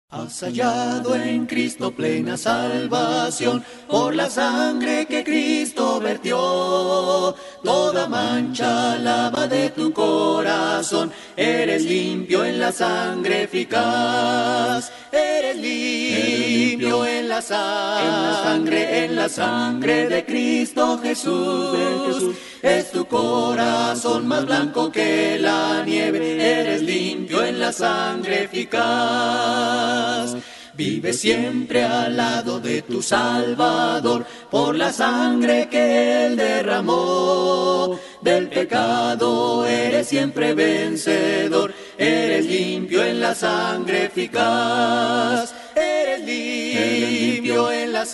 Has hallado en Cristo plena salvación, por la sangre que Cristo vertió. Toda mancha lava de tu corazón, eres limpio en la sangre eficaz. Eres limpio en la sangre de Cristo Jesús. Es tu corazón más blanco que la nieve, eres limpio en la sangre eficaz. Vive siempre al lado de tu Salvador, por la sangre que Él derramó. Del pecado eres siempre vencedor, eres limpio en la sangre eficaz. Eres limpio en la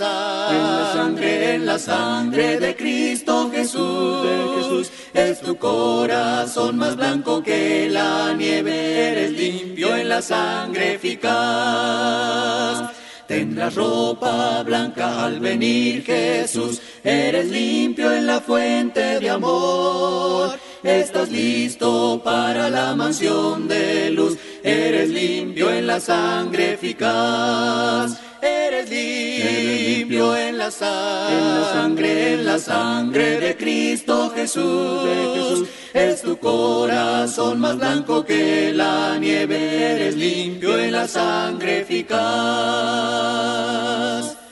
sangre de Cristo Jesús. Es tu corazón más blanco que la nieve, eres limpio en la sangre eficaz. Tendrás ropa blanca al venir Jesús, eres limpio en la fuente de amor. Estás listo para la mansión de luz, eres limpio en la sangre eficaz. Eres limpio en la sangre de Cristo Jesús. Es tu corazón más blanco que la nieve, eres limpio en la sangre eficaz.